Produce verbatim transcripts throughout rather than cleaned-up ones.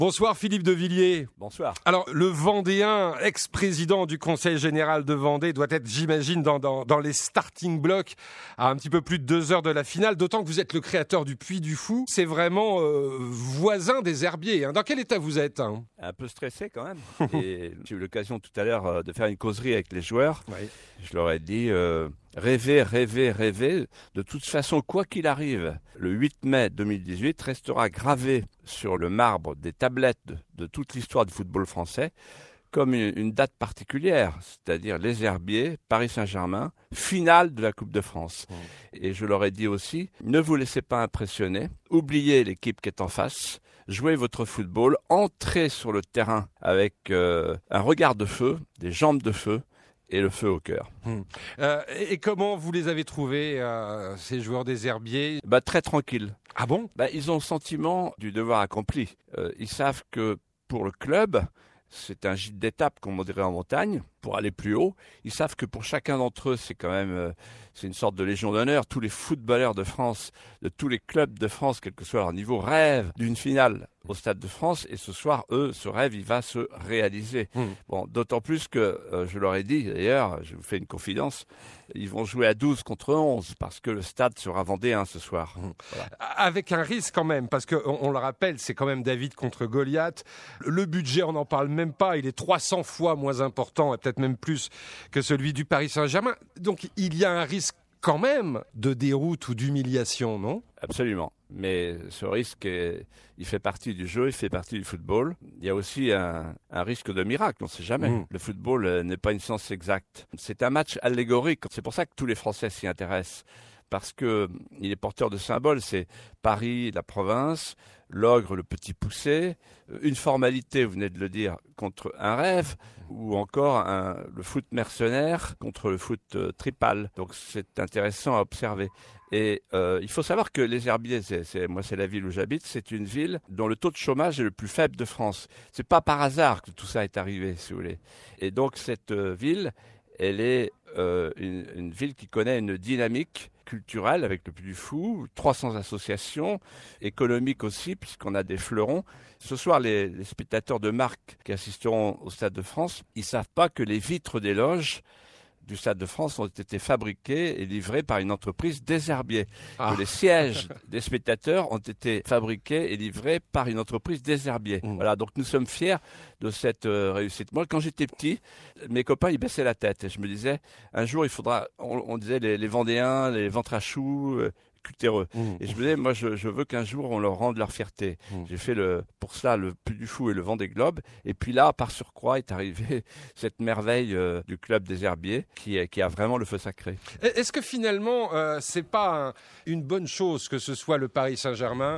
Bonsoir Philippe de Villiers. Bonsoir. Alors le Vendéen, ex-président du Conseil général de Vendée, doit être, j'imagine, dans, dans, dans les starting blocks à un petit peu plus de deux heures de la finale, d'autant que vous êtes le créateur du Puy du Fou. C'est vraiment euh, voisin des Herbiers. Hein. Dans quel état vous êtes hein Un peu stressé quand même. Et j'ai eu l'occasion tout à l'heure de faire une causerie avec les joueurs. Oui. Je leur ai dit... Euh... Rêver, rêver, rêver. De toute façon, quoi qu'il arrive, le huit mai deux mille dix-huit restera gravé sur le marbre des tablettes de, de toute l'histoire du football français comme une, une date particulière, c'est-à-dire les Herbiers, Paris Saint-Germain, finale de la Coupe de France. Mmh. Et je leur ai dit aussi, ne vous laissez pas impressionner, oubliez l'équipe qui est en face, jouez votre football, entrez sur le terrain avec euh, un regard de feu, des jambes de feu, et le feu au cœur. Hum. Euh, et comment vous les avez trouvés, euh, ces joueurs des Herbiers ? Bah, très tranquilles. Ah bon ? Bah, ils ont le sentiment du devoir accompli. Euh, ils savent que pour le club, c'est un gîte d'étape, comme on dirait en montagne, pour aller plus haut. Ils savent que pour chacun d'entre eux, c'est quand même euh, c'est une sorte de légion d'honneur. Tous les footballeurs de France, de tous les clubs de France, quel que soit leur niveau, rêvent d'une finale au Stade de France. Et ce soir, eux, ce rêve, il va se réaliser. Mmh. Bon, d'autant plus que, euh, je leur ai dit, d'ailleurs, je vous fais une confidence, ils vont jouer à douze contre onze parce que le stade sera vendéen ce soir. Mmh. Voilà. Avec un risque quand même, parce qu'on on le rappelle, c'est quand même David contre Goliath. Le budget, on n'en parle même pas. Il est trois cents fois moins important, et peut-être même plus que celui du Paris Saint-Germain. Donc, il y a un risque quand même de déroute ou d'humiliation, non ? Absolument. Mais ce risque, est, il fait partie du jeu, il fait partie du football. Il y a aussi un, un risque de miracle, on ne sait jamais. Mmh. Le football euh, n'est pas une science exacte. C'est un match allégorique. C'est pour ça que tous les Français s'y intéressent. Parce qu'il est porteur de symboles. C'est Paris, la province, l'ogre, le petit poucet, une formalité, vous venez de le dire, contre un rêve, ou encore un, le foot mercenaire contre le foot euh, tripal. Donc c'est intéressant à observer. Et euh, il faut savoir que les Herbiers, c'est, c'est, moi c'est la ville où j'habite, c'est une ville dont le taux de chômage est le plus faible de France. C'est pas par hasard que tout ça est arrivé, si vous voulez. Et donc cette euh, ville, elle est euh, une, une ville qui connaît une dynamique culturelle avec le Puy du Fou, trois cents associations, économiques aussi, puisqu'on a des fleurons. Ce soir, les, les spectateurs de marque qui assisteront au Stade de France, ils ne savent pas que les vitres des loges du Stade de France ont été fabriqués et livrés par une entreprise des Herbiers. Ah. Que les sièges des spectateurs ont été fabriqués et livrés par une entreprise des Herbiers. Mmh. Voilà, donc nous sommes fiers de cette euh, réussite. Moi, quand j'étais petit, mes copains, ils baissaient la tête. Et je me disais, un jour, il faudra... On, on disait les, les Vendéens, les ventres à choux... Euh, cultéreux. Mmh. Et je me disais, moi, je, je veux qu'un jour, on leur rende leur fierté. Mmh. J'ai fait le, pour cela le Puy du Fou et le Vendée Globe. Et puis là, par surcroît, est arrivée cette merveille euh, du club des Herbiers qui, qui a vraiment le feu sacré. Est-ce que finalement, euh, c'est pas un, une bonne chose que ce soit le Paris Saint-Germain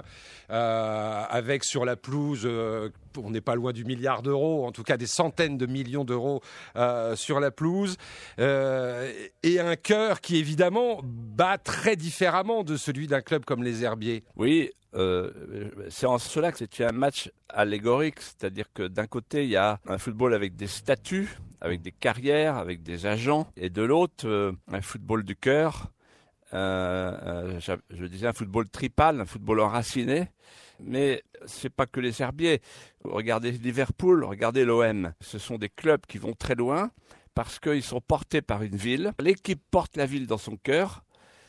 euh, avec sur la pelouse, euh, on n'est pas loin du milliard d'euros, en tout cas des centaines de millions d'euros euh, sur la pelouse, euh, et un cœur qui évidemment bat très différemment de celui d'un club comme les Herbiers. Oui, euh, c'est en cela que c'est un match allégorique, c'est-à-dire que d'un côté, il y a un football avec des statuts, avec des carrières, avec des agents, et de l'autre, euh, un football du cœur, euh, euh, je, je disais un football tripal, un football enraciné. Mais c'est pas que les Herbiers. Regardez Liverpool, regardez l'O M. Ce sont des clubs qui vont très loin parce qu'ils sont portés par une ville. L'équipe porte la ville dans son cœur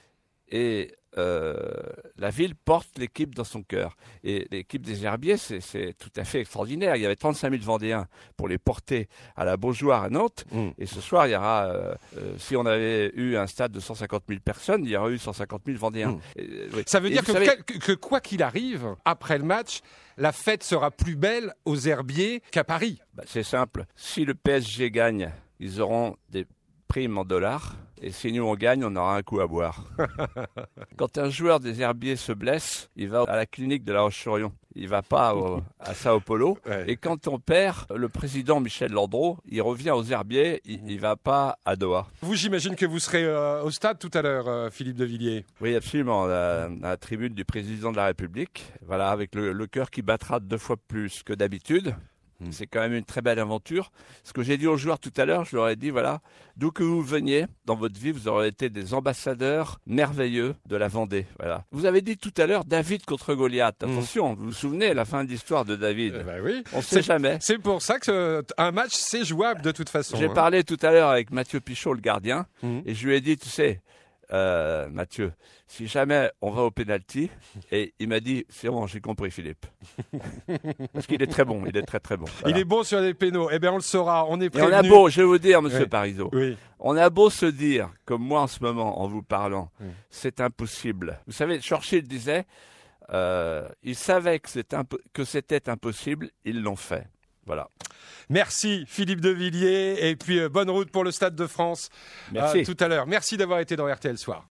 et euh, la ville porte l'équipe dans son cœur. Et l'équipe des Herbiers, c'est, c'est tout à fait extraordinaire. Il y avait trente-cinq mille Vendéens pour les porter à la Beaujoire à Nantes. Mmh. Et ce soir, il y aura, euh, euh, si on avait eu un stade de cent cinquante mille personnes, il y aurait eu cent cinquante mille Vendéens. Mmh. Et, oui. Ça veut et dire que, savez... que, que quoi qu'il arrive, après le match, la fête sera plus belle aux Herbiers qu'à Paris. Bah, c'est simple. Si le P S G gagne, ils auront des primes en dollars. Et si nous on gagne, on aura un coup à boire. Quand un joueur des Herbiers se blesse, il va à la clinique de La Roche-sur-Yon. Il va pas au, à Sao Paulo. Ouais. Et quand on perd, le président Michel Landreau, il revient aux Herbiers, il, il va pas à Doha. Vous, j'imagine que vous serez euh, au stade tout à l'heure, euh, Philippe de Villiers. Oui, absolument. La, la tribune du président de la République. Voilà, avec le, le cœur qui battra deux fois plus que d'habitude. Mmh. C'est quand même une très belle aventure. Ce que j'ai dit aux joueurs tout à l'heure, je leur ai dit, voilà, d'où que vous veniez dans votre vie, vous aurez été des ambassadeurs merveilleux de la Vendée. Voilà. Vous avez dit tout à l'heure David contre Goliath. Attention, mmh. vous vous souvenez la fin de l'histoire de David. Eh ben oui. On ne sait jamais. C'est pour ça qu'un match, c'est jouable de toute façon. J'ai hein. parlé tout à l'heure avec Mathieu Pichot, le gardien, mmh. et je lui ai dit, tu sais, Euh, Mathieu, si jamais on va au pénalty, et il m'a dit, c'est bon, j'ai compris Philippe. Parce qu'il est très bon, il est très très bon. Voilà. Il est bon sur les pénaux, eh bien on le saura, on est prévenu. Et on a beau, je vais vous dire, monsieur oui. Parisot, oui. on a beau se dire, comme moi en ce moment, en vous parlant, oui. c'est impossible. Vous savez, Churchill disait, euh, ils savaient que c'était, impo- que c'était impossible, ils l'ont fait. Voilà. Merci Philippe de Villiers et puis euh, bonne route pour le Stade de France. Merci. Euh, tout à l'heure. Merci d'avoir été dans R T L Soir.